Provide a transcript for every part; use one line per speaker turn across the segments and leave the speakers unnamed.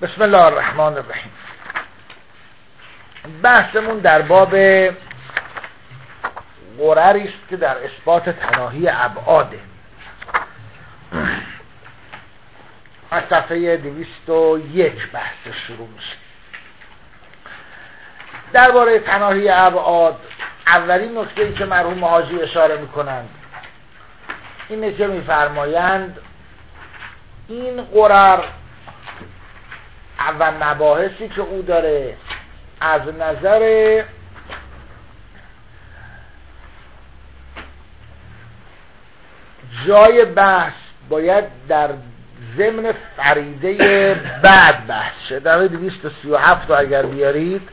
بسم الله الرحمن الرحیم. بحثمون در باب غرری است که در اثبات تناهی ابعاده. از صفحه 201 بحث شروع میشه. درباره تناهی ابعاد اولین نکته‌ای که مرحوم حاجی اشاره میکنند اینه که میفرمایند این غرر اول مباحثی که او داره از نظر جای بحث باید در ضمن فریده بعد بحث شه. در 237 رو اگر بیارید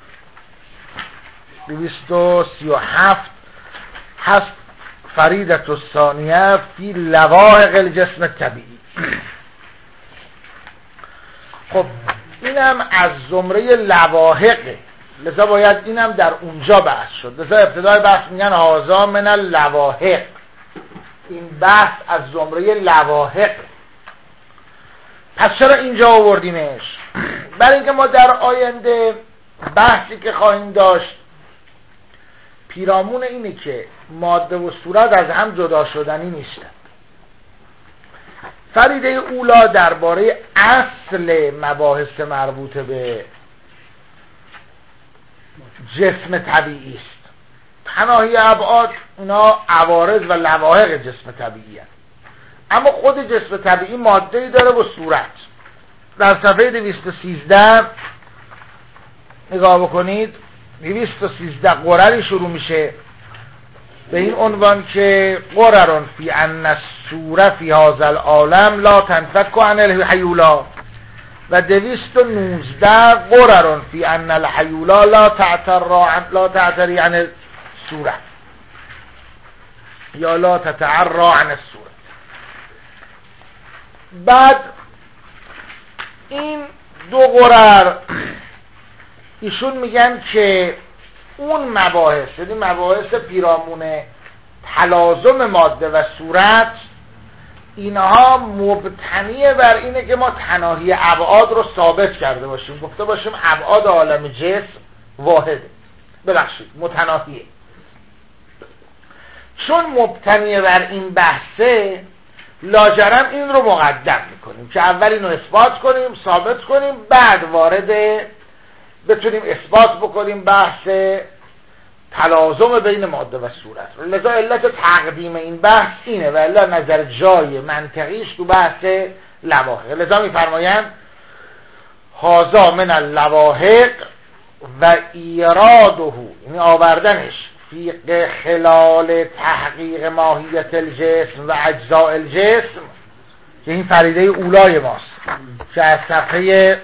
237 هست فریدت الثانیه فی لواحق الجسم طبیعی. خب اینم از زمره لواحقه، لذا باید اینم در اونجا بحث شد. لذا ابتدای بحث میگن هذا من اللواحق، این بحث از زمره لواحق. پس چرا اینجا آوردیمش؟ برای اینکه ما در آینده بحثی که خواهیم داشت پیرامون اینه که ماده و صورت از هم جدا شدنی نیستند. فریده اولا درباره اصل مباحث مربوط به جسم طبیعی است. تناهی ابعاد اونا عوارض و لواحق جسم طبیعی هست. اما خود جسم طبیعی ماده‌ای داره و صورت. در صفحه 213 نگاه بکنید، 213 قرری شروع میشه به این عنوان که قررون فی ان الصوره فی هذا العالم لا تنفك عن الحیولا، و 219 قررون فی ان الحیولا لا تعتری عن الصوره یا لا تتعرى عن الصوره. بعد این دو قرر ایشون میگن که اون مباحث، یعنی مباحث پیرامون تلازم ماده و صورت، اینها مبتنی بر اینه که ما تناهی ابعاد رو ثابت کرده باشیم، گفته باشیم ابعاد عالم جسم واحده، ببخشید متناهیه. چون مبتنی بر این بحثه لاجرم این رو مقدم میکنیم که اول اینو اثبات کنیم، ثابت کنیم، بعد وارد بتونیم اثبات بکنیم بحث تلازم بین ماده و صورت. لذا علت تقدیم این بحث اینه و الا نظر جای منطقیش تو بحث لواحق. لذا میفرمایند هذا من اللواحق و ایراده، یعنی آوردنش فی خلال تحقیق ماهیت الجسم و اجزاء الجسم، که این فریده اولای ماست که از صفحه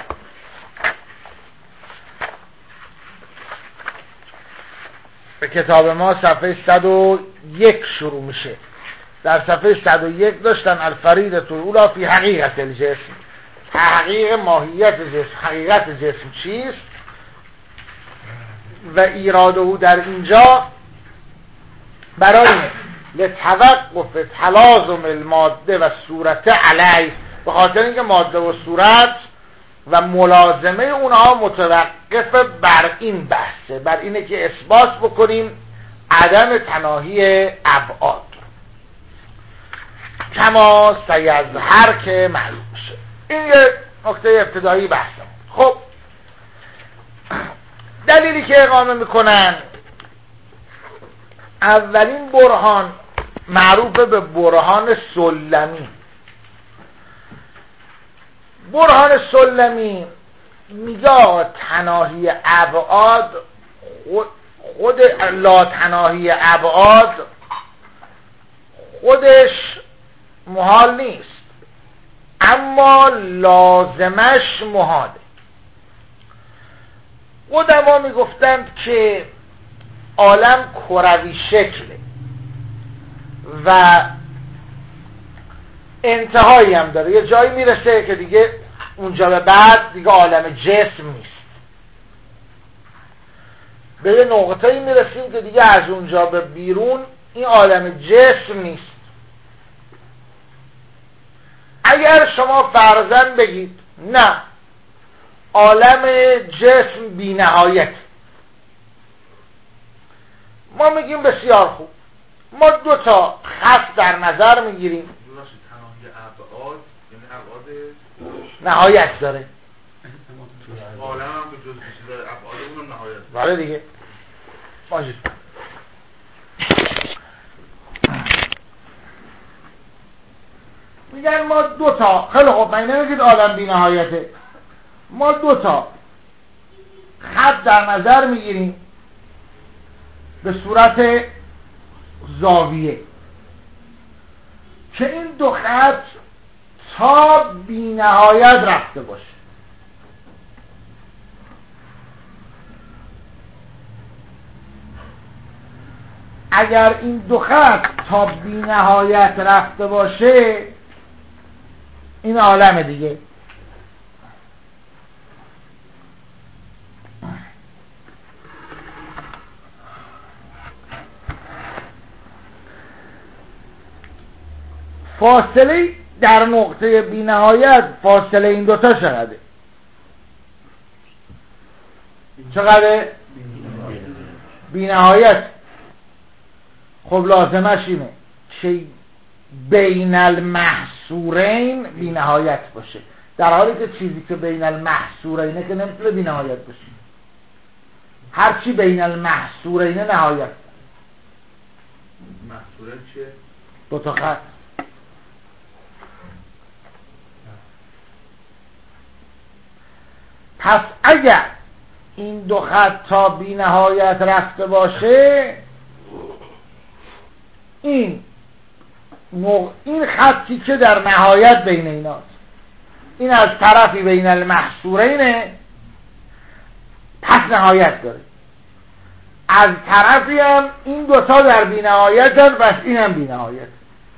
به کتاب ما صفحه 101 شروع میشه. در صفحه 101 داشتن الفریده الاولی فی حقیقت الجسم، تحقیق ماهیت جسم، حقیقت جسم چیست، و ایراده در اینجا برای لتوقف تلازم الماده و صورت علیه، به خاطر اینکه ماده و صورت و ملازمه اونها متوقف بر این بحثه، بر اینه که اثبات بکنیم عدم تناهی ابعاد، کما سیظهر که معلوم میشه. این یه نکته ابتدایی بحثم. خب دلیلی که اقامه میکنن، اولین برهان معروف به برهان سلمی. برهان سلمی میگه تناهی ابعاد خود لا تناهی ابعاد خودش محال نیست، اما لازمش محاله. قدما میگفتند که عالم کروی شکله و انتهایی هم داره، یه جایی میرسه که دیگه اونجا به بعد دیگه عالم جسم نیست، به یه نقطه‌ای میرسیم که دیگه از اونجا به بیرون این عالم جسم نیست. اگر شما فرضاً بگید نه عالم جسم بی نهایت. ما میگیم بسیار خوب، ما دو تا خط در نظر میگیریم،
تناهی ابعاد یعنی ابعاد
نهایت داره،
عالم هم به جز چیز ابعاد اونم نهایت داره.
بله دیگه. باشه، میگن ما دو تا، خیلی خوب، من نمیگید عالم بی نهایته، ما دو تا خط در نظر میگیریم به صورت زاویه که این دو خط تا بی نهایت رفته باشه. اگر این دو خط تا بی نهایت رفته باشه این عالم دیگه. فاصله در نقطه بی نهایت، فاصله این دوتا چقدره؟ چقدره؟ بی نهایت. خب لازمش اینه که بین المحصورین بی نهایت باشه، در حالی که چیزی که بین المحصورینه که نمیتونه بی نهایت باشه. هرچی بین المحصورینه نهایت.
محصورین چیه؟
دو تا خط. پس اگر این دو خط تا بی نهایت رفته باشه این خطی که در نهایت بین ایناست، این از طرفی بین المحصورینه پس نهایت داره، از طرفی هم این دوتا در بی نهایت هست پس این هم بی نهایت.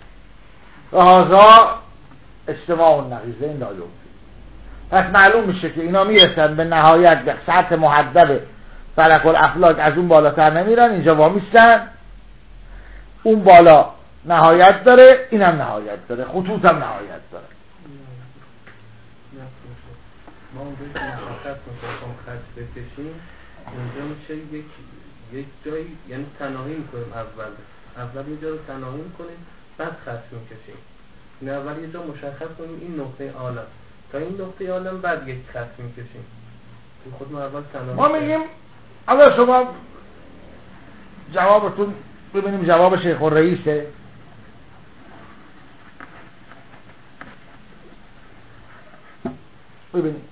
لذا اجتماع النقیضین لا یمکن. پس معلوم میشه که اینا میرسن به نهایت، به سطح محدب فلک الافلاک، از اون بالاتر نمیرن، اینجا وامیستن، اون بالا نهایت داره، این هم نهایت داره، خطوط هم نهایت داره.
ما اونجا که مشخص میکنم خط بکشیم، اونجا میشه یک جایی، یعنی تناهی میکنیم، اول یه جا رو تناهی میکنیم بعد خط میکشیم. این اول یه جا مشخص کنیم این نقطه عالم، تا این نقطه عالم بعد یک خط میکشیم. خود ما اول تناهی
ما میگیم اول شما جوابتون ببینیم جواب شیخ الرئیسه. ببینیم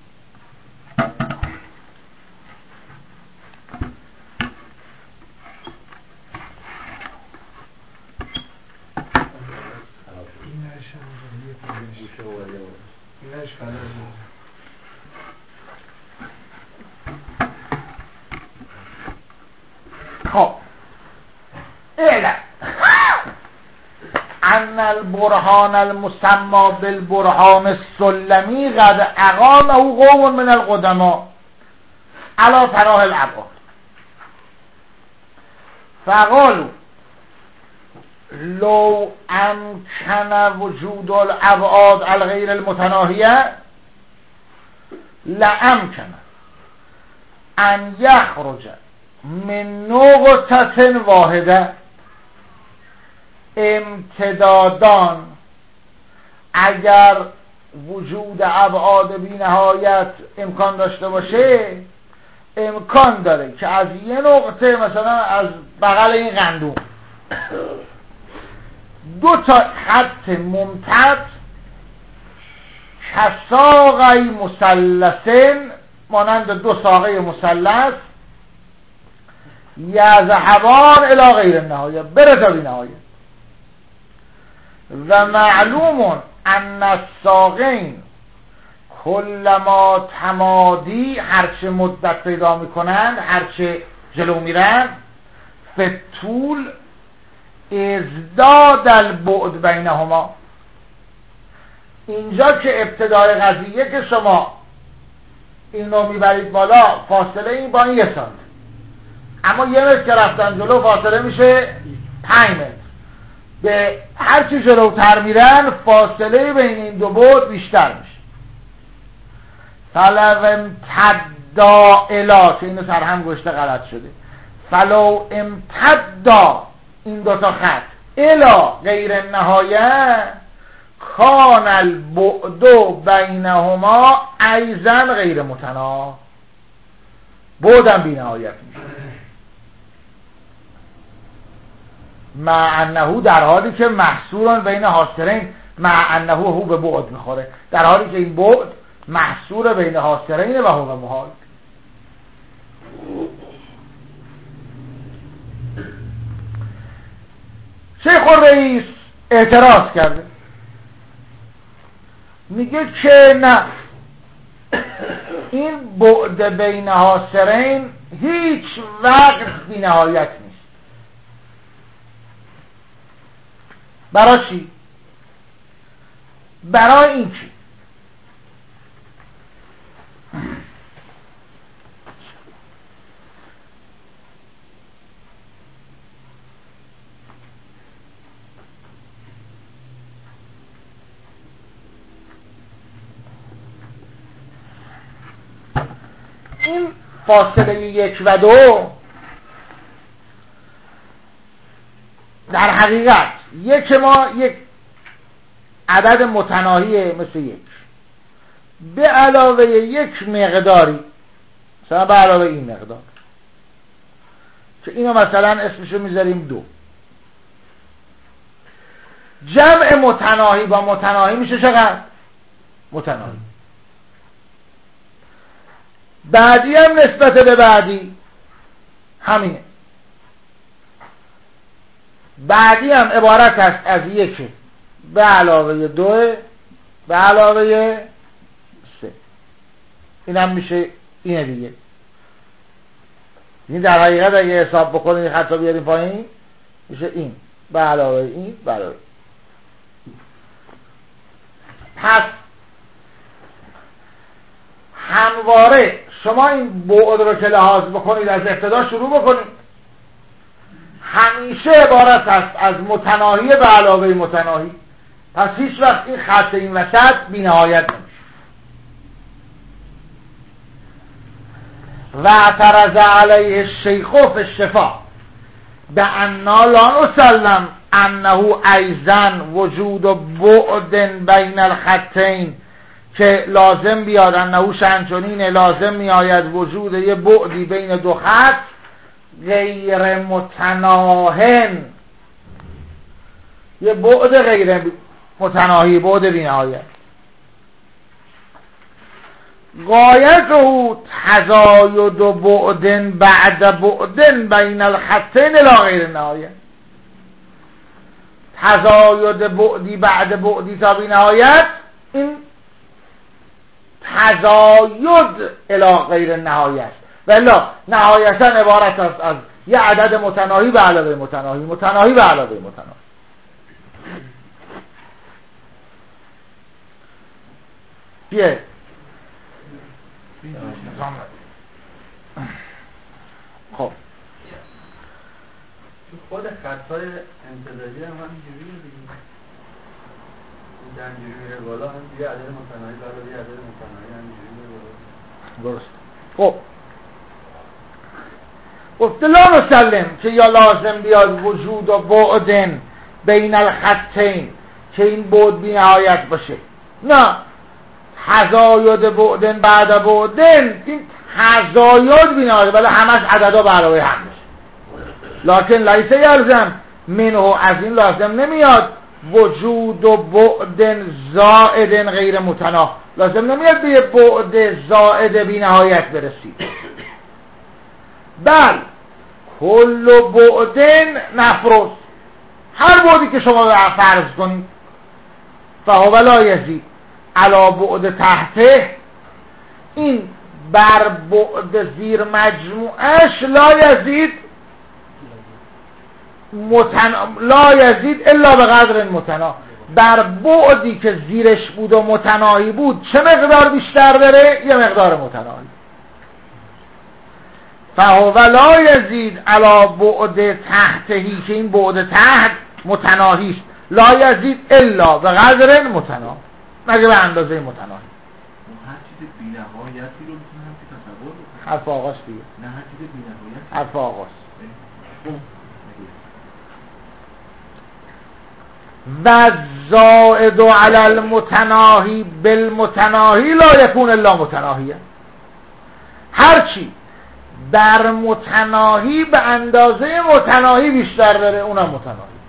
خب اعلم ان البرهان المسمى بالبرهان السلمی قد اقامه قوم من القدماء على تناهی الابعاد فقالوا لو امکن وجود الابعاد الغیر المتناهیه لامکن ان یخرج من نقطة واحده امتدادان. اگر وجود ابعاد بی نهایت امکان داشته باشه، امکان داره که از یه نقطه، مثلا از بغل این قندون، دو تا خط ممتد کساقی مثلثین، مانند دو ساقه مثلث، یذهبان الی غیر النهایه، بره تا بی نهایه. و معلوم ان الساقین کلما تمادی، هرچه مدت پیدا میکنند، هرچه جلو میرن، فطول ازداد البعد بینهما. اینجا که ابتدای قضیه که شما این رو میبرید بالا، فاصله این با این 1 سانت، اما 1 متر که رفتن جلو فاصله میشه 5 متر. به هرچی جلوتر میرن فاصله بین این دو بعد بیشتر میشه. فلو امتدا الا، که اینو سرهم گشته غلط شده، فلو امتدا این دوتا خط الا غیر نهایه کان البعد بینهما ایضا غیر متنا، بعدم بی نهایت میشه. مع انه، در حالی که محصوران بین حاصرین، مع انه هو به بعد میخوره، در حالی که این بعد محصور بین حاصرین و هو محال. شیخ الرئیس اعتراض کرده، میگه که نه، این بعد بین حاصرین هیچ وقت بی نهایت نیست. برای چی؟ برای این چی؟ این فاصله 1 و 2 در حقیقت یک عدد متناهی مثل 1 به علاوه یک مقداری، مثلا به علاوه این مقدار که اینو مثلا اسمشو میذاریم 2. جمع متناهی با متناهی میشه چقدر؟ متناهی. بعدی هم نسبت به بعدی همینه. بعدی هم عبارت است از 1 به علاوه 2 به علاوه 3. این هم میشه اینه دیگه. این در حقیقت اگه حساب بکنید خطا بیاریم پایین میشه این به علاوه این به علاوه. پس همواره شما این بعد رو که لحاظ بکنید، از ابتدا شروع بکنید، همیشه عبارت است از متناهی به علاوه متناهی. پس هیچ وقت این خط این وسط بی نهایت نمیشه. و اعترض علیه الشیخ فی الشفا بأننا لا نسلم انه ایضا وجود بعد بین الخطین، که لازم بیاد انه شنچنینه، لازم میآید وجود یه بعدی بین دو خط غیر متناهن، یه بعد غیر متناهی، بعد بی نهایت. غایته تزاید بعد بعد بعد بین الخطین لا غیر نهایت، تزاید بعدی بعد بعدی تا بی نهایت، این تزاید الی غیر نهایت، ولی نهایتا عبارت است از یه عدد متناهی به علاوه متناهی، متناهی به علاوه متناهی. بیه خب
خود خطای امتدادی هم همینجوریه دیگه، این همینجوری میره بالا، هم یه عدد متناهی بالا، یه عدد متناهی همینجوری میره بالا.
درست. خب گفت لا نسلم که یا لازم بیاد وجود و بعد بین الخطین که این بعد بی نهایت باشه، نه، تزاید بعد بعد بعد، این تزاید بی نهایت ولی همش عددا به علاوه هم میشه. لکن لیس یلزم منه، از این لازم نمیاد وجود و بعد زائد غیر متنا، لازم نمیاد به یه بعد زائد بی نهایت برسید. بل کل بعد نفرس، هر بعدی که شما فرض کنید فهو لا یزید علی بعد تحته، این بر بعد زیر مجموعش لا یزید لا یزید الا به قدر متنا، بر بعدی که زیرش بود و متناهی بود چه مقدار بیشتر بره؟ یه مقدار متناهی. فهو لا یزید علی بعد تحتهی، که این بعد تحت متناهی است، لا یزید الا به قدر متنا، مگه به اندازه متناهی.
هرچی
چیز بی‌نهایتی رو میتونه هم که تصور بکنه.
حرف آغاز دیگه.
نه هر چیز بی‌نهایت.
حرف آغاز. و زائد علی المتناهی بالمتناهی لا یکون الا متناهیه. هرچی در متناهی به اندازه متناهی بیشتر داره اونم متناهی.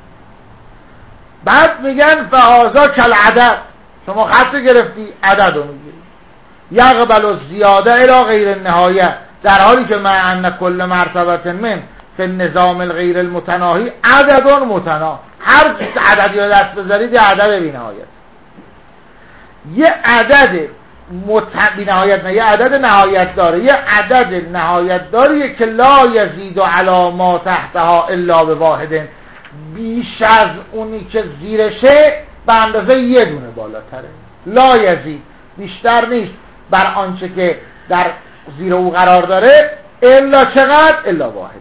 بعد میگن فهذا کالعدد، شما خط گرفتی عدد رو میگیری، یقبل زیاده الی غیر النهایه، در حالی که مع ان کل مرتبه من فی النظام الغیر المتناهی عدد متناهی، هر عددی رو دست بذارید یه عدد بی نهایت. یه عدد بی نهایت نه، یه عدد نهایت داره، یه عدد نهایت داره که لا یزید علی ما تحتها الا به واحد، بیش از اونی که زیرشه به اندازه یه دونه بالاتره. لا یزید، بیشتر نیست بر آنچه که در زیر او قرار داره، الا چقدر؟ الا واحده.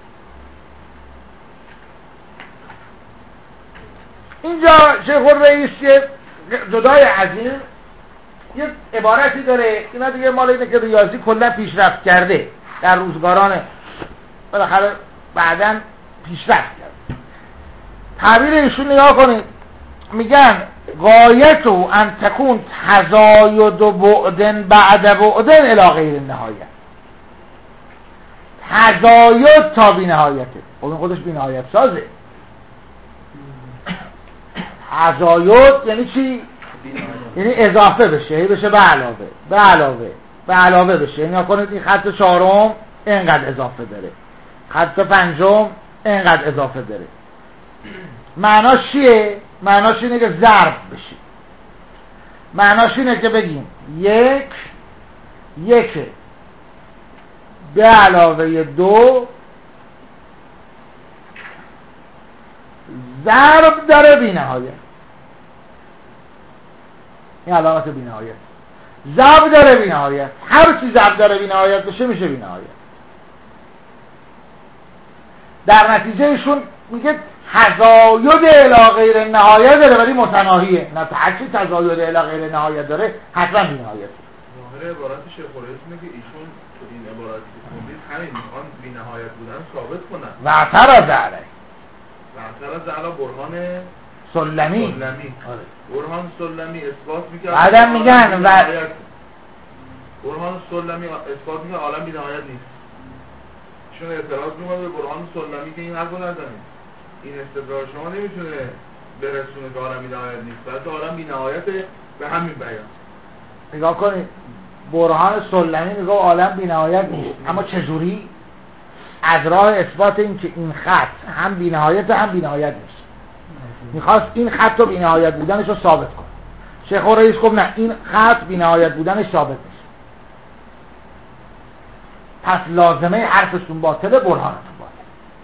اینجا شیخ الرئیس جدای از این یه عبارتی داره، اینا دیگه مال اینه که ریاضی کلا پیشرفت کرده در روزگاران بالاخره بعداً پیشرفت کرده. تعبیر ایشون نگاه کنید، میگن غایت ان تکون تزاید بعد بعد بعد الی غیر النهایه. تزاید تا بی نهایته. خب این خودش بی نهایت سازه. تزاید یعنی چی؟ یعنی اضافه بشه، بشه به علاوه به علاوه به علاوه بشه. یعنی کنید این خط چهارم اینقدر اضافه داره، خط پنجم اینقدر اضافه داره. معناش چیه؟ معناش اینه که ضرب بشه. معناش اینه که بگیم یک به علاوه دو ضرب داره بی نهایت. این علامت بی نهایت. ضرب داره بی نهایت. هر چی ضرب داره بی نهایت بشه میشه بی نهایت. در نتیجه ایشون میگه تزاید الی غیر نهایت داره ولی متناهیه. نه هر چی تزاید الی غیر نهایت داره حتما بی نهایت.
ظاهر عبارت شیخ الرئیس اینه که ایشون تو این عبارتی که خوندید همین میخوان بی نهایت بودن ثابت کنن.
و اعتراض علیه.
و اعتراض علی برهان
سلمی.
برهان سلمی اثبات میکنه.
بعدم میگن و
برهان سلمی اثبات میکنه عالم بی نهایت نیست. چون اعتراض میکنه به برهان سلمی که این حرف رو نزنید. این استدلال شما نمیتونه برسونه که عالم بی نهایت نیست. بلکه عالم بی نهایته به همین بیان.
نگاه کنید، برهان سلمی میگه عالم بی نهایت نیست، اما چجوری؟ از راه اثبات این که این خط هم بی نهایت هم بی نهایت نیست. میخواست این خط رو بی نهایت بودنش رو ثابت کنه. شیخ الرئیس گفت نه، این خط بی نهایت بودنش ثابت نیست، پس لازمه حرفشون باطله، برهانتون باطل.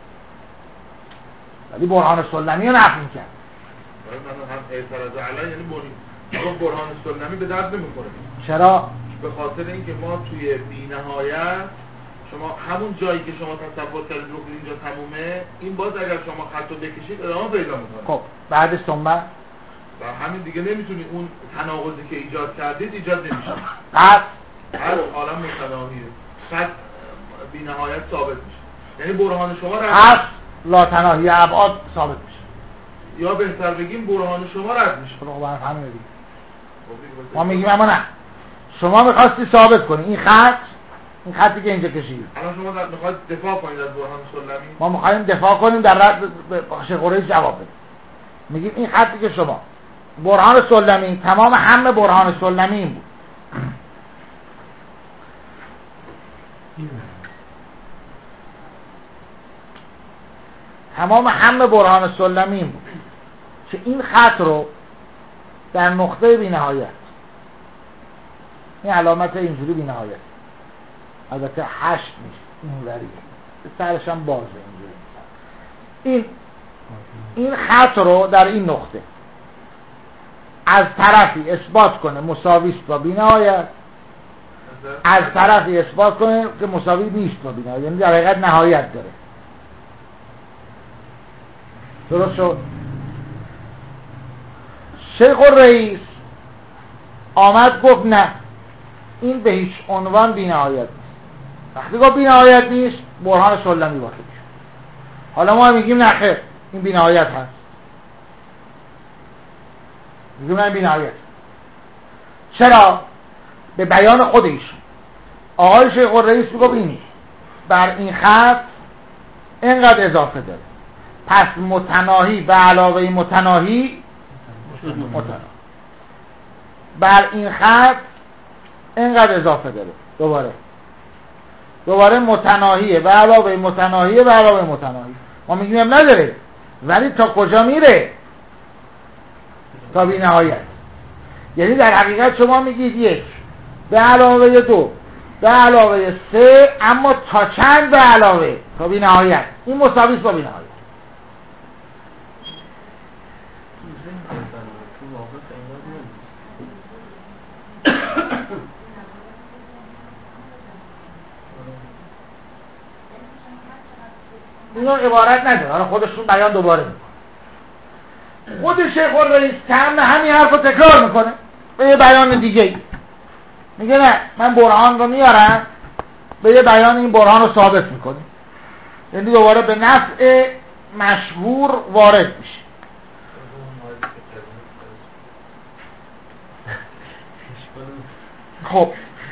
ولی برهان سلمی رو نفی کرد.
من هم اعتراض علیه یعنی برهان سلمی به درد نمیخوره.
چرا؟
به خاطر اینکه ما توی بی نهایت شما همون جایی که شما تصور کردید رو اینجا تمومه، این باز اگر شما خط رو بکشید ادامه پیدا میکنه.
خب بعدش ثم
و همین دیگه نمیتونید اون تناقضی که ایجاد کردید ایجاد نمیشه. هر عالم متناهیه، خط بی نهایت ثابت میشه. یعنی برهان شما
رد لا تناهی ابعاد ثابت میشه،
یا بهتر بگیم برهان شما رد میشه.
خب برای همین دیگه ما میگیم اما نه، شما میخواستی ثابت کنی این خطی که اینجا کشید.
الان شما میخواید دفاع کنید از برهان سلمی.
ما میخوایم دفاع کنیم در رد شیخ الرئیس جواب بدیم. میگیم این خطی که شما برهان سلمی، تمام همه برهان سلمی این بود. تمام همه برهان سلمی این بود که این خط رو در نقطه بی نهایت، این علامت اینجوری بی نهایت، البته 8 نیست، این وریه، سرش هم بازه اینجوری. این خط رو در این نقطه از طرفی اثبات کنه مساویست با بی نهایت، از طرفی اثبات کنه که مساوی نیست با بی نهایت، یعنی در حقیقت نهایت داره. درست شد؟ شیخ الرئیس آمد گفت نه، این به هیچ عنوان بی‌نهایت نیست. وقتی گفت بی‌نهایت نیست برهان سلمی واقع شد. حالا ما میگیم نه خیر این بی‌نهایت هست، میگیم نه بی‌نهایت. چرا؟ به بیان خود ایشون آقای شیخ الرئیس میگه اینی بر این خط اینقدر اضافه داره، پس متناهی به علاوه متناهی متناهی بر این خط اینقدر اضافه داره، دوباره متناهیه به علاوه متناهیه به علاوه متناهی. ما میگیم نداره، ولی تا کجا میره؟ تا بی نهایت. یعنی در حقیقت شما میگید یک به علاوه دو به علاوه سه، اما تا چند به علاوه؟ تا بی نهایت. این مساویس با بی نهایت. اینو عبارت نداره، حالا خودشون بیان دوباره میکنه. خود شیخ الرئیس کم همین حرف رو تکرار میکنه به یه بیان دیگه، میگه نه من برهان رو میارم به یه بیان این برهان رو ثابت میکنه، یعنی دوباره به نفع مشهور وارد میشه. خب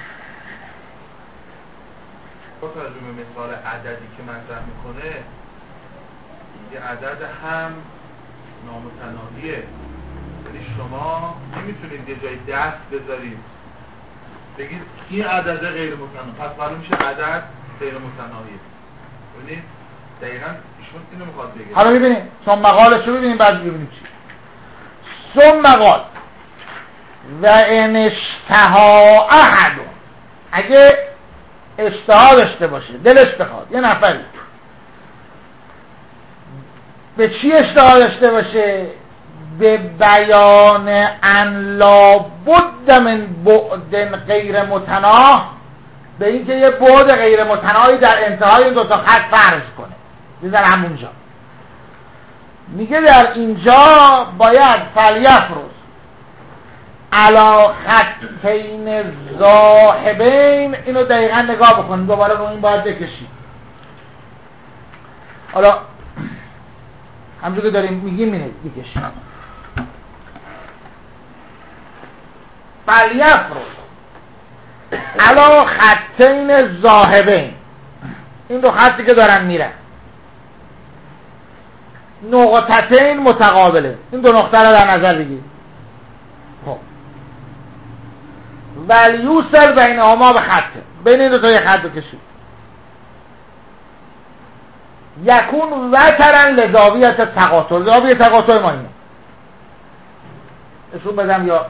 با توجه به مثال عددی که مطرح میکنه، یه عدد هم نامتناهیه، یعنی شما نمیتونید یه جای دست بذارید بگید این عدد غیر متناهی، پس معلوم میشه عدد غیر متناهیه. ببینید دقیقاً ایشون اینو میخواد بگه.
حالا ببینید ثم مقالش رو ببینید، بعد ببینید چی ثم مقال و ان اشتها احد، اگه اشتها داشته باشه، دلش بخواد یه نفری به چی اشتها داشته باشه؟ به بیان ان لا بد من بعد غیر متناه، به اینکه یه بعد غیر متناهی در انتهای این دوتا خط فرض کنه. میذاره همونجا میگه در اینجا باید فلیفرض علی خطین ذاهبین. اینو دقیقا نگاه بکنید، دوباره رو این باید بکشید. حالا همونجور که داریم میگیم اینه بکشید. فلیفرض علی خطین ذاهبین، این دو خطی که دارن میرن، نقطتین متقابله، این دو نقطه رو در نظر بگیرید. خب ولیوسر بینهما به خط، بین این دو تا یه خط بکشید. یکون وترن لزاویت تقاطع، زاویه تقاطع ما اینه، اشون بدم یا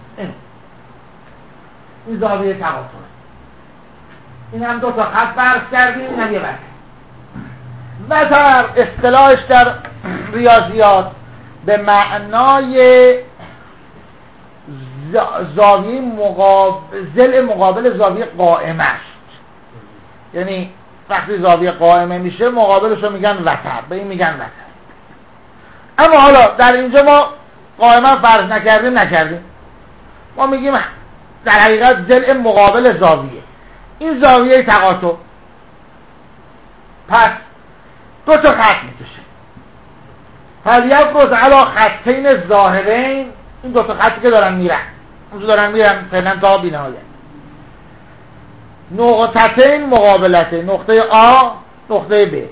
این زاویه تقاطع، این هم دو تا خط فرض کردیم، این هم یه وتر. وتر اصطلاحش در ریاضیات به معنای زاویه ضلع مقابل زاویه قائمه است. یعنی وقتی زاویه قائمه میشه مقابلش رو میگن وتر، به این میگن وتر. اما حالا در اینجا ما قائمه فرض نکردیم، ما میگیم در حقیقت ضلع مقابل زاویه، این زاویه تقاطع. پس دو تا خط میکشه. فلیفرض علی خطین ظاهرین، این دو تا خطی که دارن میرن فعلا تا بی نهایت. نقطتین مقابلته، نقطه آ نقطه ب.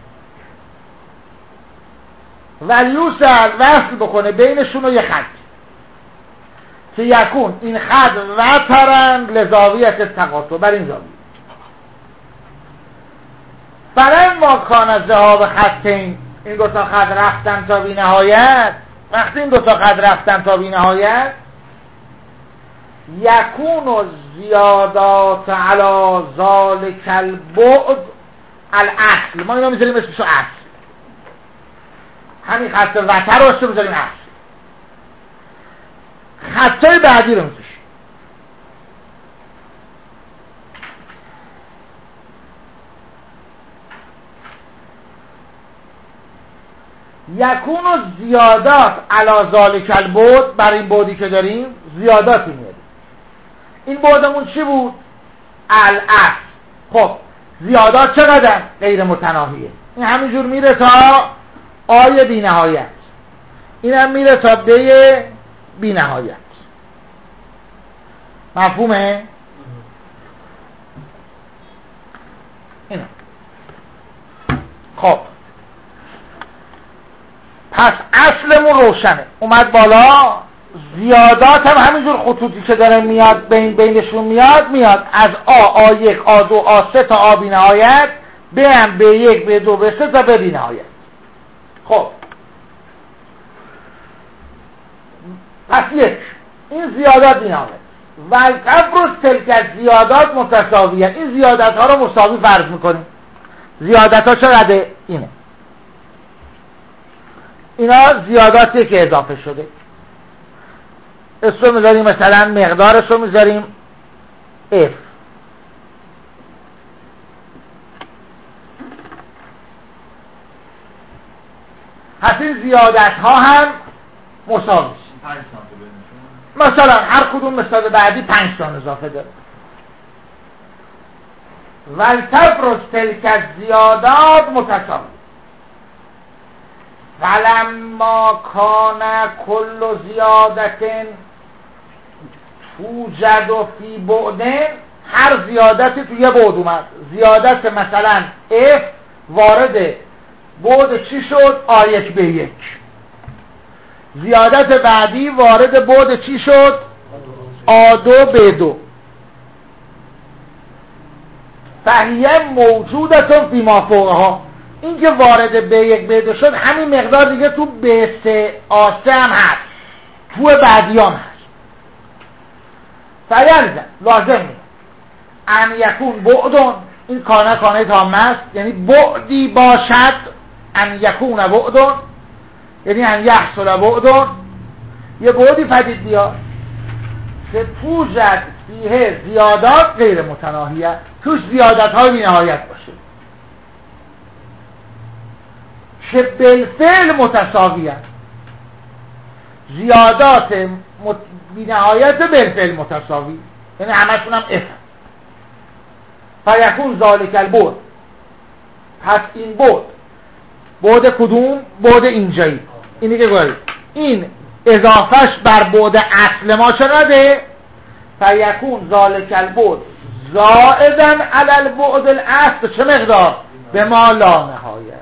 ولیوسل وصل بکنه بینشون و یه خط که یکون این خط وترن لزاویت تقاطع، بر این زاویه. برای ما کان ذهاب خطین، این دو تا خط رفتن تا بی نهایت. وقتی این دو تا خط رفتن تا بی نهایت، یکون زیادات علی ذالک البعد الاصل، ما اینو میذاریم اسمشو اصل، همین خط وتر رو اسمشو میذاریم اصل. خطای بعدی رو میذاریم یکون زیادات علی ذالک البعد، بر این بعدی که داریم زیاداتی میاد. این بعدمون چی بود؟ الاصل. خب زیادات چقدر؟ غیر متناهیه. این همینجور میره تا آی بی نهایت، این هم میره تا بی بی نهایت. مفهومه؟ اینه. خب پس اصلمون روشنه، اومد بالا. زیادات هم همینجور خطوطی که داره میاد بینشون میاد از آ1 آ2 آ3 تا آ بی نهایت، هم B1 B2 B3 تا به بی نهایت. خب پس یک، این زیادات بی نهایت و القبر تلک زیادات متساویه. این زیادت ها رو مساوی فرض میکنیم. زیادت ها چقدر؟ اینه. اینا زیاداتی که اضافه شده. اسم میذاریم مثلا مقدارش رو میذاریم F. پس این زیادت ها هم مساوی. مثلا هر کدوم مثال بعدی 5 تا اضافه داره. والتفرض تلک زیادات متساوی فلما کان کل زیادت توجد فی بعدن، هر زیادتی توی بعد اومد. زیادت مثلا F وارد بعد چی شد؟ آ1 به 1. زیادت بعدی وارد بعد چی شد؟ آ2 به 2. فهیه موجودتون فی ما فوقها. این که وارد B1 B2 شد همین مقدار دیگه تو B3 A3 هم هست، تو بعدیان هست. فیلزم لازم میده ان یکون بعدون، این کانه تامه است، یعنی بعدی باشد. ان یکون بعدون یعنی ان یحصل بعدون، یه بعدی پدید بیاد که توجد فیه زیادات غیر متناهیه، توش زیادت های بی نهایت باشه که بالفعل متساویه. زیادات بی نهایت بالفعل متساوی، یعنی همشون هم اف. فیکون ذالک البعد، پس این بعد کدوم؟ بعد اینجایی، اینی که گوید این اضافهش بر بعد اصل ما چقدره؟ فیکون ذالک البعد زائدن علی البعد الاصل. چه مقدار؟ به ما لا نهایت.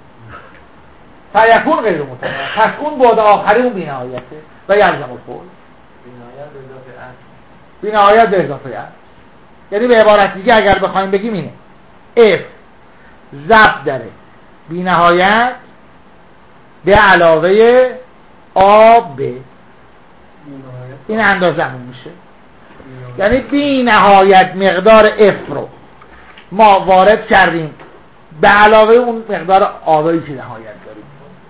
فیکون غیر متناهی، پس اون بعد آخری اون بی نهایته و یلزم القول بی نهایت به اضافه اصل. یعنی به عبارت دیگه اگر بخوایم بگیم اینه F ضرب داره بی نهایت به علاوه آب، این اندازه همون میشه. یعنی بی نهایت مقدار F رو ما وارد کردیم به علاوه اون مقدار آبی که نهایت داریم.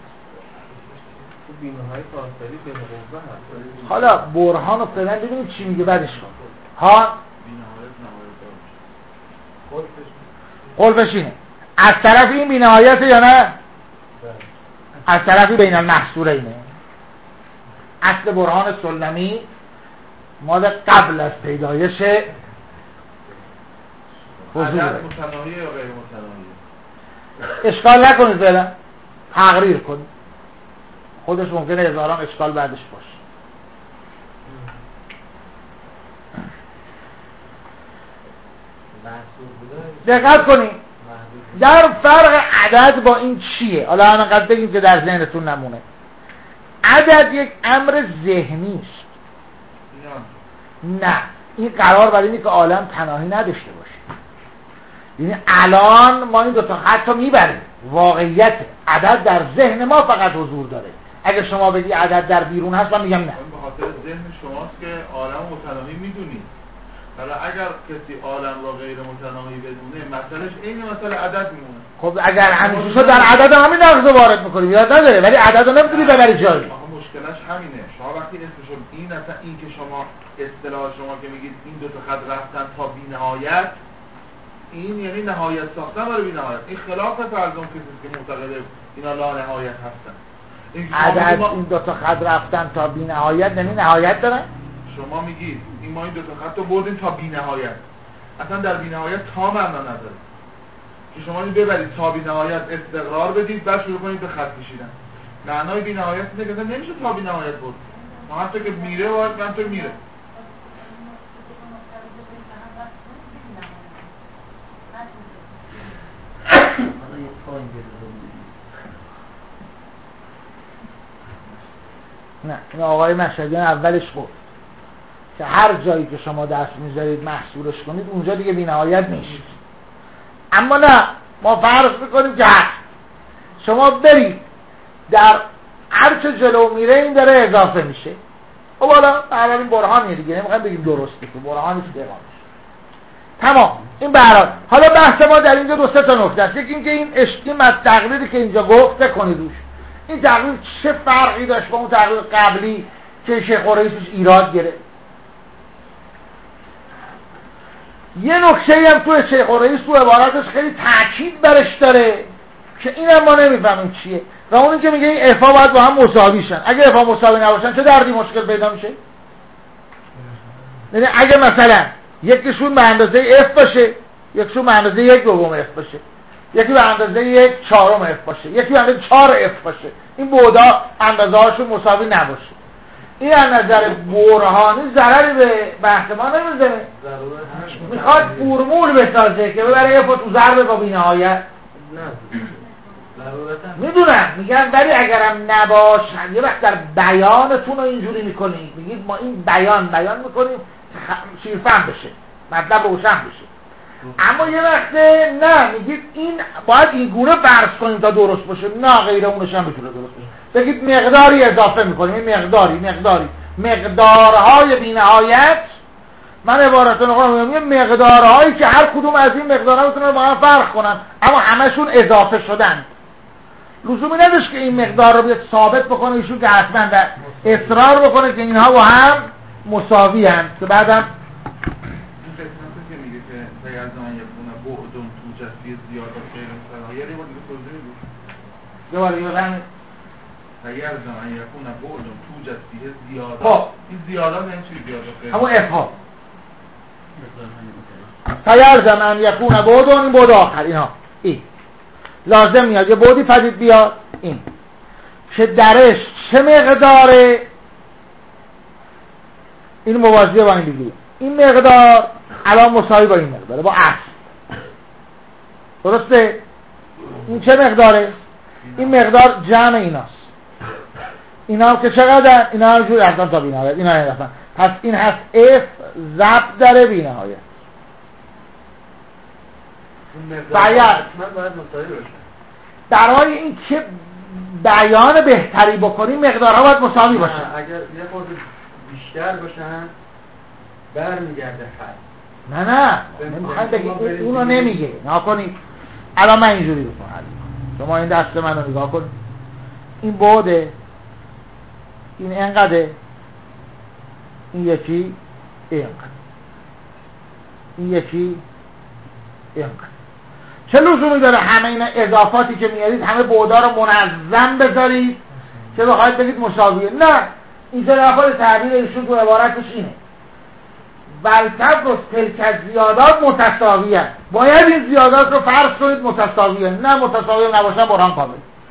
بی نهایت آثاری به قوه هست.
حالا برهان رو فعلا ببینیم چی میگه بعدش کن. ها قلفش اینه از طرف این بی نهایت یا نه؟ از طرفی بین المحصوره اینه. اصل برهان سلمی مال قبل از پیدایش
عدد متناهی یا غیر متناهی؟
اشکال نکنید فعلا، تقریر کنید. خودش ممکنه هزاران اشکال بعدش باشه. دقت کنید در فرق عدد با این چیه. حالا همینقدر بگیم که در ذهنتون نمونه. عدد یک امر ذهنی است. نه، این قرار بر اینه که عالم تناهی نداشته باشه. یعنی الان ما این دوتا خط رو میبریم، واقعیت عدد در ذهن ما فقط حضور داره. اگه شما بگی عدد در بیرون هست من میگم نه.
به خاطر ذهن شماست که عالم متناهی میدونید. حالا اگر کسی عالم را غیر متناهی بدونه مسئلهش عین مسئله عدد میمونه.
خب اگر همیشه شد در عدد همین نقض وارد میکنیم یاد نداره، ولی عدد رو نمیتونی ببری جایی.
مشکلش همینه. شما وقتی اسمشو این اصلا این که شما اصطلاح شما که میگید این دو تا خط رفتن تا بی‌نهایت، این یعنی نهایت ساختن برای بی‌نهایت. این خلاف فرض اون کسی که معتقد اینا لا نهایت هستن.
عدد این دو تا خط رفتن تا بی‌نهایت یعنی نهایت داره؟
شما میگید این ما این دو تا خط رو بردیم تا بی‌نهایت، اصلا در بی‌نهایت تا معنا نداره که شما این ببرید تا بی‌نهایت استقرار بدید بعد شروع کنید به خط کشیدن. معنای بی‌نهایت اینه که نمیشه تا بی‌نهایت برد، همونطور که میره باید همونطور میره.
نه این آقای مشهدیان اولش گفت که هر جایی که شما دست میذارید محصورش کنید اونجا دیگه بی‌نهایت نیست. اما نه، ما فرض میکنیم که شما برید در هر چه جلو میره این داره اضافه میشه. خب حالا برای این برهانیه دیگه، نمیخوایم بگیم درسته که برهانی است دیگه. تمام این برات. حالا بحث ما در اینجا دو سه تا نکته است. یکی اینکه این اشتیم از تقلیدی که اینجا گفته کنید روش این تقلید چه فرقی داشت با اون تقلید قبلی که شیخ رئیسش ایراد گرفت. یه نکته هم تو شیخ رئیس تو عبارتش خیلی تاکید برش داره که اینم ما نمیفهمیم چیه و اون که میگه این افا باید با هم مساوی شن. اگه افا مساوی نباشن چه دردی مشکل پیدا میشه؟ یعنی اگه مثلا یکیشون به اندازه اف باشه، یکیشون به اندازه 1/2 اف باشه، یکی به اندازه 1/4 اف باشه، یکی به اندازه 4 اف باشه، این بعدا اندازه هاشون مساوی نباشه، این از نظر برهانی ضرری به بحث ما نمیزنه. میخواد فرمول بسازه که ببره اف تو ضرب با بی‌نهایت. میدونم میگن ولی اگرم نباشه یه وقت در بیانتون رو اینجوری میکنید، میگید ما این بیان میکنیم شیرفهم بشه، مطلب روشن بشه. اما یه وقت نه، میگید این باید این گونه فرض کنیم تا درست باشه، نه غیر اونش هم بتونه درست باشه. بگید مقداری اضافه میکنیم، این مقدارهای بی‌نهایت. من عبارتون رو میگم مقدارهایی که هر کدوم از این مقدارها میتونه با هم فرق کنن اما همشون اضافه شدن. لزومی نداشت که این مقدار رو بیاد ثابت بکنه ایشون که حتما اصرار بکنه که اینها با هم مساوی هستند که بعدم
اگر زمان یکونه بعدون تو جستی زیاد و خیر صلاحیه رو دیگه توضیح میدید.
دوباره یه رنگ
اگر زمان یکونه بعدون تو جستی زیاد، این زیاده نه چی زیاده خیر
همون افها اگر زمان یکونه بعدون این بعد آخر اینها این لازم میاد یه بعدی پدید بیاد این که درش چه مقداره این موازیه با این دیگه این مقدار الان مساوی با این مقداره با اصل. درسته؟ این چه مقداره؟ این مقدار جمع ایناست. اینا هم که چقدر؟ اینا هم جور اصلا تا بی‌نهایت. اینا هم پس این هست اف ضرب در بی‌نهایت. باید برای این که بیان بهتری بکنیم مقدارها باید مساوی باشه.
اگر یه خورده بیشتر باشن برمیگرده خط.
نه نمیخوایم بگیم اونو نمیگه. نکنید الان من اینجوری بکنم، شما این دست منو نگاه کن، این بعده، این انقدره، این یکی اینقدر، این یکی اینقدر. چه لزومی داره همه این اضافاتی که میارید همه بعدا رو منظم بذارید که بخواید بگید مساویه؟ نه، اینجا نفر تعبیر ایشون تو عبارتش اینه والتبس تلک زیادات متساویه. باید این زیادات رو فرض کنید متساویه. نه متساویه نباشن برهان کامل.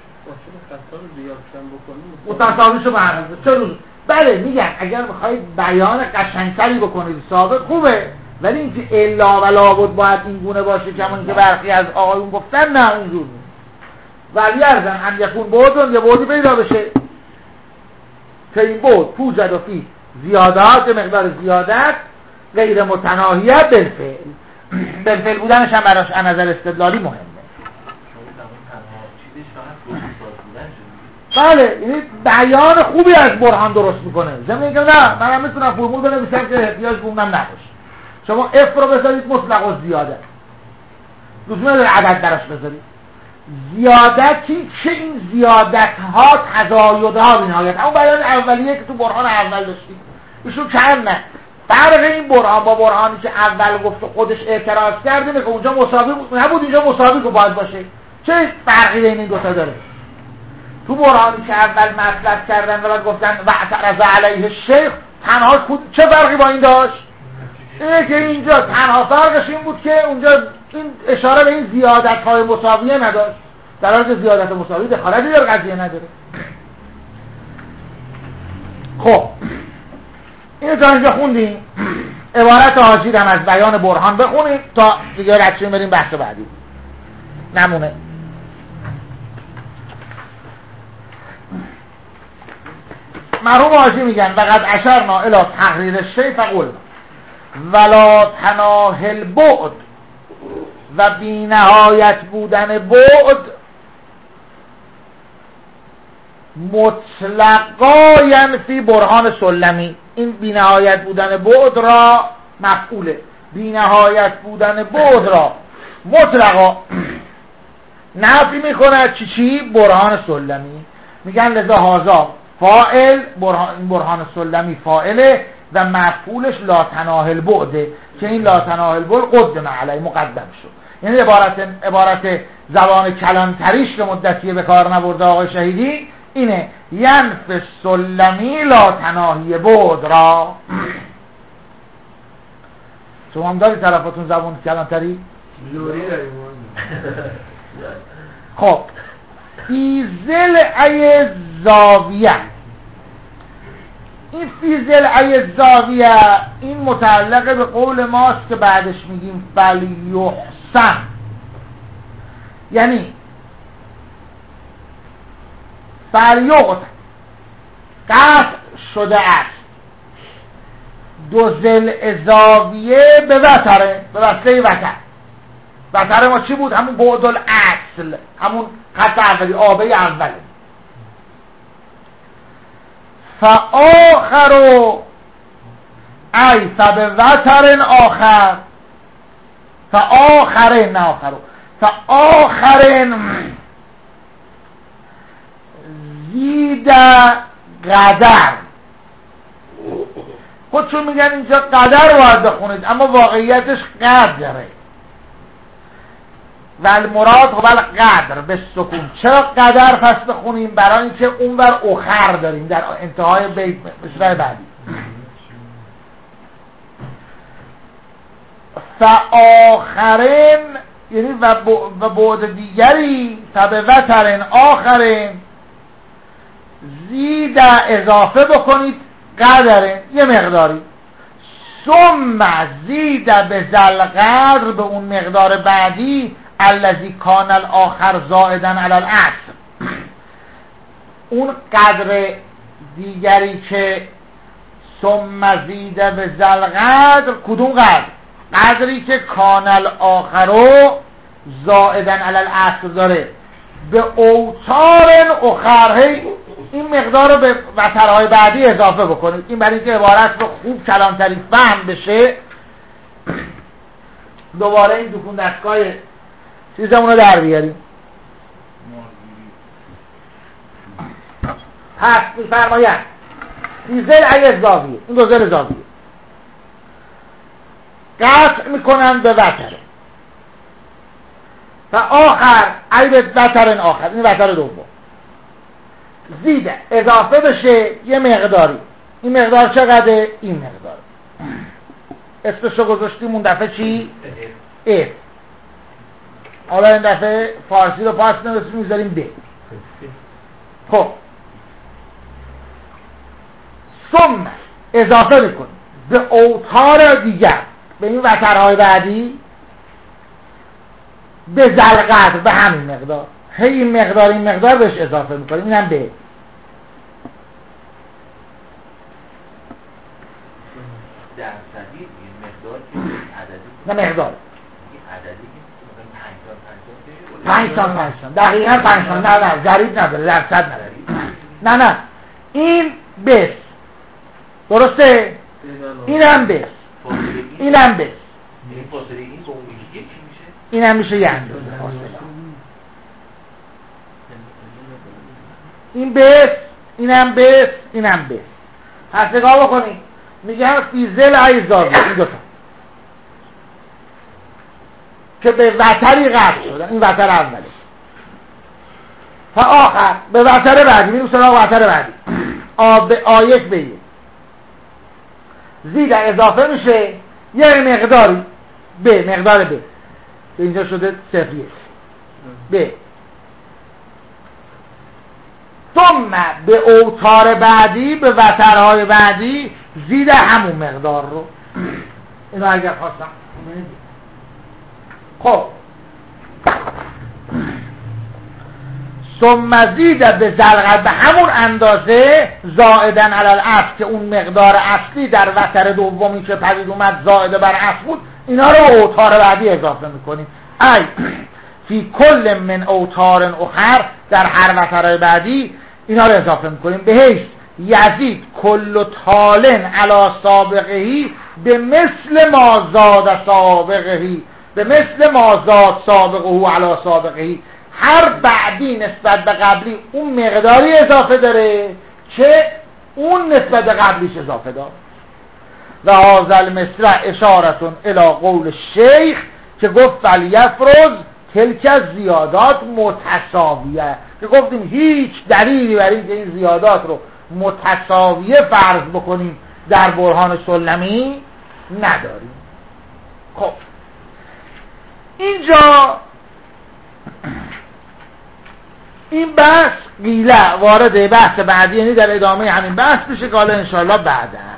متساویشو برنامه چرا؟ بله میگن اگر میخواید بیان قشنگتری بکنید ثابت خوبه، ولی اینکه الا و لابد باید این گونه باشه کمون که برخی از آقایون گفتن نه اونجور نیست. ولی ارزن هم یکون بودون یه بودی پیدا بشه که این بود توجد و فی زیادات مقدار زیادت غیر متناهیت بالفعل بودنش هم براش از نظر استدلالی مهمه. بله یعنی بیان خوبی از برهان درست میکنه. ضمن اینکه نه من هم میتونم فرمول بنویسم که احتیاج به اونم نباشه. شما اف رو بذارید مطلق و زیادت، لزوم نداره عدد براش بذارید. زیادتی که این زیادت ها تزایدها بی‌نهایت، اون بیان اولیه که تو برهان اول داشتیم ایشون کم نه. فرق این برهان با برهانی که اول گفت و خودش اعتراض کرده که اونجا مساوی نبود اینجا مساوی که باید باشه. چه فرقی بین این دوتا داره؟ تو برهانی که اول مطلب کردن و بعد گفتن و اعترض علیه الشیخ تنها چه فرقی با این داشت؟ اینه که اینجا تنها فرقش این بود که اونجا این اشاره به این زیادت‌های مساویه نداشت، در حالی که زیادت مساوی دخالتی در قضیه نداره. خب اینو تا اینجا خوندیم. عبارت حاجی هم از بیان برهان بخونیم تا دیگه رد بریم بحث بعدی. نمونه مرحوم حاجی میگن وقد اشرنا الی تقریر الشیء فقل ولا تناهی البعد و بی نهایت بودن بعد مطلقا ینفی برهان سلمی. این بی نهایت بودن بعد را مفعوله، بی نهایت بودن بعد را مطلقا نفی میکند چی؟ برهان سلمی. میگن لذا هازا فاعل، برهان سلمی فاعله و مفعولش لا تناهی البعده که این لا تناهی البعد قدم علی مقدم شد. یعنی عبارت زبان کلانتریش که مدتیه به کار نبرده آقای شهیدی اینه ینف سلمی لا تناهی بعد را. شما هم داری طرفتون زبان کلانتری؟
جوری داریم.
خب فی ضلع زاویه، این فی ضلع زاویه این متعلق به قول ماست که بعدش میگیم فلیحسن، یعنی فلیقت قطع شده است دو ضلع زاویه به وتره، به وصله وتر. وتر ما چی بود؟ همون بعد الاصل، همون خط اولی، آبه اوله. فآخر ای فبوتر آخر، فآخر نه آخر، فآخر زید قدر. خودشون میگن اینجا قدر باید بخونید اما واقعیتش قدره و المراد هو القدر به سکون. چرا قدر پس بخونیم؟ برای اینکه اونور اخر داریم در انتهای بیت مصرع بعدی. فآخرین یعنی و بعد دیگری، فبوترین آخرین زید اضافه بکنید قدرین یه مقداری، ثم زید به ذل قدر به اون مقدار بعدی الذی کان الاخر زائدا علی الاصل. اون قدر دیگری که ثم زید به ذل قدر، کدوم قدر؟ قدری که کان الاخر زائدا علی الاصل داره به اوتار اخر، این مقدار رو به وترهای بعدی اضافه بکنید. این برای اینکه عبارت رو خوب کلانتری فهم بشه دوباره این دکون دستگاه چیزمون رو در بیاریم. پس میفرماید فی ضلع زاویه، این دو ضلع زاویه قطع میکنن به وتره و آخر ای به وترن آخر، این وتر دوم زیده اضافه بشه یه مقداری. این مقدار چقدره؟ این مقدار. اسمشو گذاشتیم اون دفعه چی؟ اف. حالا این دفعه فارسی رو پاس نمیسیم میذاریم ب. خب ثم اضافه میکنیم به اوتار دیگر، به این وترهای بعدی به ذل قدر، به همین مقدار، هی این مقدار این مقدار بهش اضافه میکنیم. اینم به
درصدی این مقدار که عددی
نه مقدار
عددی که
5 دقیقا 5 نه ضریب نداره، درصد نداره. نه این بس درسته، اینم بس، اینم بس،
این فاصله این با اون یکی میشه،
اینم میشه یه اندازه فاصله. این بس، اینم بس، اینم بس. پس نگاه بکنید میگن فی ضلع زاویه، این دوتا که به وتری قطع شدن، این وتر اوله تا آخر به وتر بعدی، میریم سراغ وتر بعدی. آ1 به 1 زید اضافه میشه یه مقداری به مقدار به اینجا شده صفریه به ثم به اوتار بعدی به وترهای بعدی زید همون مقدار رو اینو اگر خواستم خب ثم زید به زلغت به همون اندازه زائدن علی الاصل که اون مقدار اصلی در وتر دومی که پدید اومد زائد بر اصل بود اینا رو اوتار بعدی اضافه میکنیم ای فی کل من اوتار اخر در هر وتر بعدی اینا رو اضافه میکنیم به حیث یزید کل طالن علی سابقهی به مثل ما زاد سابقهی به مثل ما زاد سابقه علی سابقهی هر بعدی نسبت به قبلی اون مقداری اضافه داره که اون نسبت به قبلیش اضافه داره و هذا المصرع اشارتون الی قول شیخ که گفت فلیفرض تلک زیادات متساویه که گفتیم هیچ دلیلی برای اینکه این زیادات رو متساویه فرض بکنیم در برهان سلمی نداریم. خب اینجا این بحث قیله وارد بحث بعدی یعنی در ادامه همین بحث بشه که حالا انشاءالله بعدا